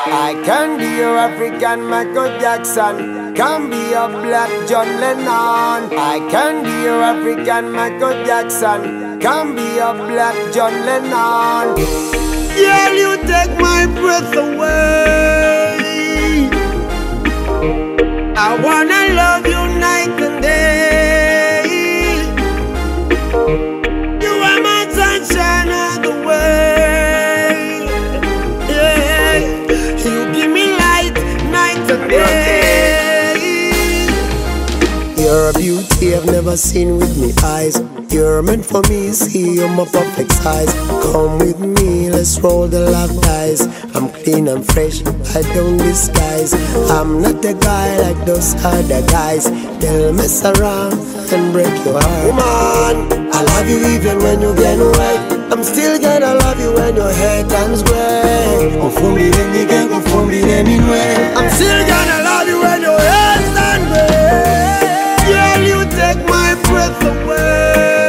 I can be your African Michael Jackson, can be your black John Lennon. I can be your African Michael Jackson, can be your black John Lennon. Girl, you take my breath away. I wanna love you night and day. You are my sunshine of the way. Yeah, you give me light night and day. You're a beauty I've never seen with me eyes. You're meant for me, see you're my perfect size. Come with me, let's roll the love dice. I'm clean and fresh, I don't disguise. I'm not a guy like those other guys. They'll mess around and break your heart. Woman, I love you even when you get away. I'm still gonna love you when your hair turns gray. I'm still gonna love you when your hair turns gray. Girl, you take my breath away.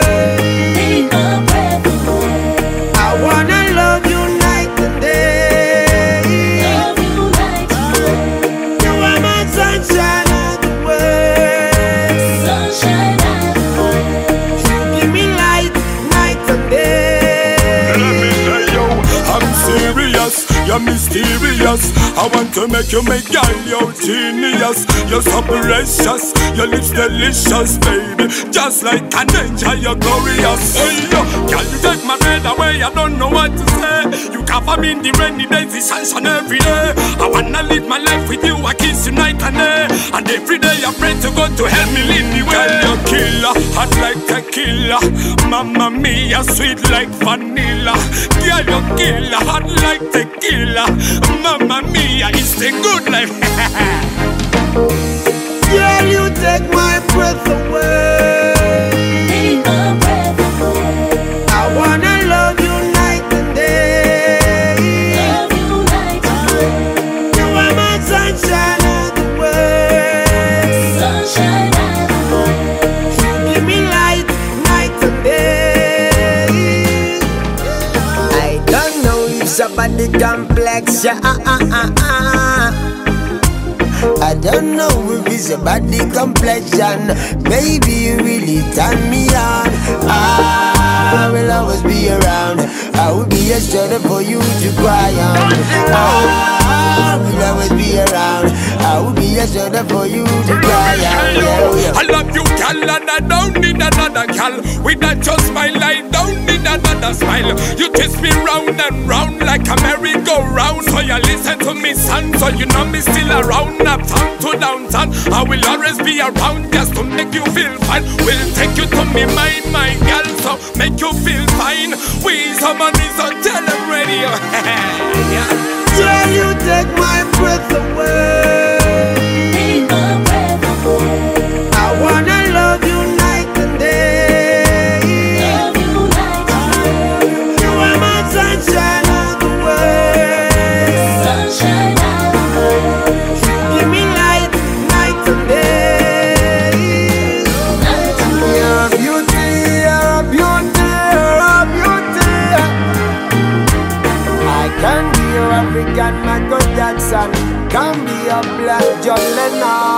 You're mysterious. I want to make you my girl, you're genius. You're so precious, your lips delicious, baby. Just like an angel, you're glorious. Hey, yo, girl, you take my breath away, I don't know what to say. You cover me in the rainy days, the sunshine every day. I wanna live my life with you, I kiss you night and day. And every day I pray to God to help me lead the way. Girl, you're killer, hot like tequila. Mamma mia, sweet like vanilla. Girl, you're killer, hot like tequila. Mamma mia, it's the good life. Girl, you take my breath away. Take my breath away. I wanna love you night and day. Love you night and day. You are my sunshine of the way. Sunshine of the way. You give me light night and day. I don't know if somebody complex, yeah, I don't know if it's a body complexion. Baby, you really turn me on. I will always be around. I will be a shoulder for you to cry on. I will always be around. I will be a shoulder for you to cry on. Yeah. I love you, girl, and I don't need another girl. With that just smile, I don't need another smile. You twist me round and round like a merry-go-round. So you listen to me, son, so you know me still around. Uptown to downtown, I will always be around just to make you feel fine. We'll take you to me mind, my girl, so make you feel fine. We someone is on tele radio. Girl, you take my breath away. Take my breath away. I wanna love you night and day. Love you night and day. You are my sunshine of the way. Sunshine of the way. Give me light night and day. Night and day. You're a beauty, you're a beauty, you're a beauty. I can be your African Michael Jackson, can be your black John Lennon.